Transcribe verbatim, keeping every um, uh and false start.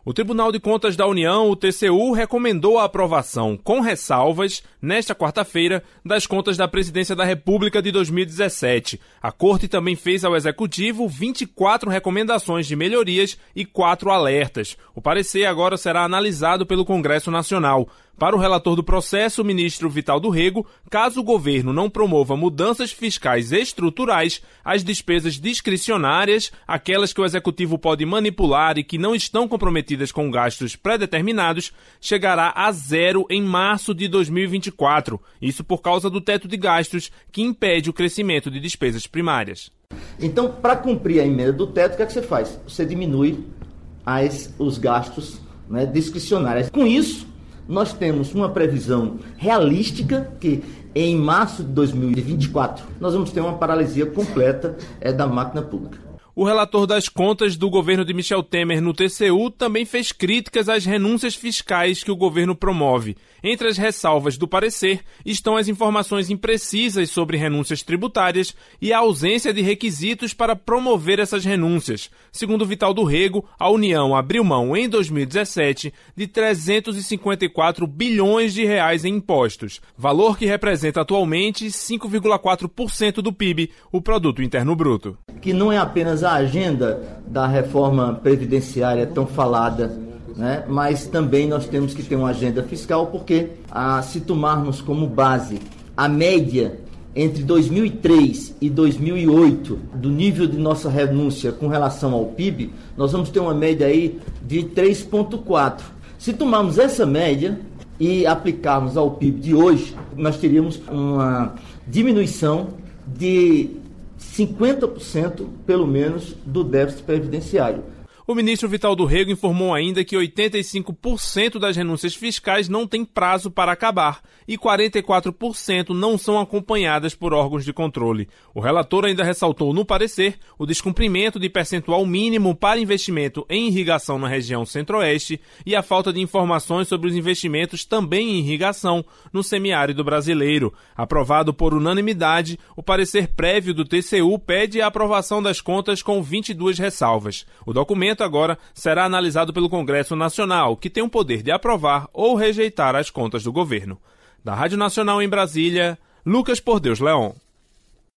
O Tribunal de Contas da União, o T C U, recomendou a aprovação, com ressalvas, nesta quarta-feira, das contas da Presidência da República de dois mil e dezessete. A Corte também fez ao Executivo vinte e quatro recomendações de melhorias e quatro alertas. O parecer agora será analisado pelo Congresso Nacional. Para o relator do processo, o ministro Vital do Rego, caso o governo não promova mudanças fiscais estruturais, as despesas discricionárias, aquelas que o Executivo pode manipular e que não estão comprometidas com gastos pré-determinados, chegará a zero em março de dois mil e vinte e quatro. Isso por causa do teto de gastos, que impede o crescimento de despesas primárias. Então, para cumprir a emenda do teto, o que é que você faz? Você diminui as, os gastos, né, discricionários. Com isso, nós temos uma previsão realística que em março de dois mil e vinte e quatro nós vamos ter uma paralisia completa é, da máquina pública. O relator das contas do governo de Michel Temer no T C U também fez críticas às renúncias fiscais que o governo promove. Entre as ressalvas do parecer estão as informações imprecisas sobre renúncias tributárias e a ausência de requisitos para promover essas renúncias. Segundo Vital do Rego, a União abriu mão em dois mil e dezessete de trezentos e cinquenta e quatro bilhões de reais em impostos, valor que representa atualmente cinco vírgula quatro por cento do P I B, o Produto Interno Bruto. Que não é apenas a agenda da reforma previdenciária tão falada, né? Mas também nós temos que ter uma agenda fiscal, porque ah, se tomarmos como base a média entre dois mil e três e dois mil e oito do nível de nossa renúncia com relação ao P I B, nós vamos ter uma média aí de três vírgula quatro. Se tomarmos essa média e aplicarmos ao P I B de hoje, nós teríamos uma diminuição de cinquenta por cento, pelo menos, do déficit previdenciário. O ministro Vital do Rego informou ainda que oitenta e cinco por cento das renúncias fiscais não têm prazo para acabar e quarenta e quatro por cento não são acompanhadas por órgãos de controle. O relator ainda ressaltou no parecer o descumprimento de percentual mínimo para investimento em irrigação na região centro-oeste e a falta de informações sobre os investimentos também em irrigação no semiárido brasileiro. Aprovado por unanimidade, o parecer prévio do T C U pede a aprovação das contas com vinte e duas ressalvas. O documento agora será analisado pelo Congresso Nacional, que tem o poder de aprovar ou rejeitar as contas do governo. Da Rádio Nacional em Brasília, Lucas Por Deus Leon.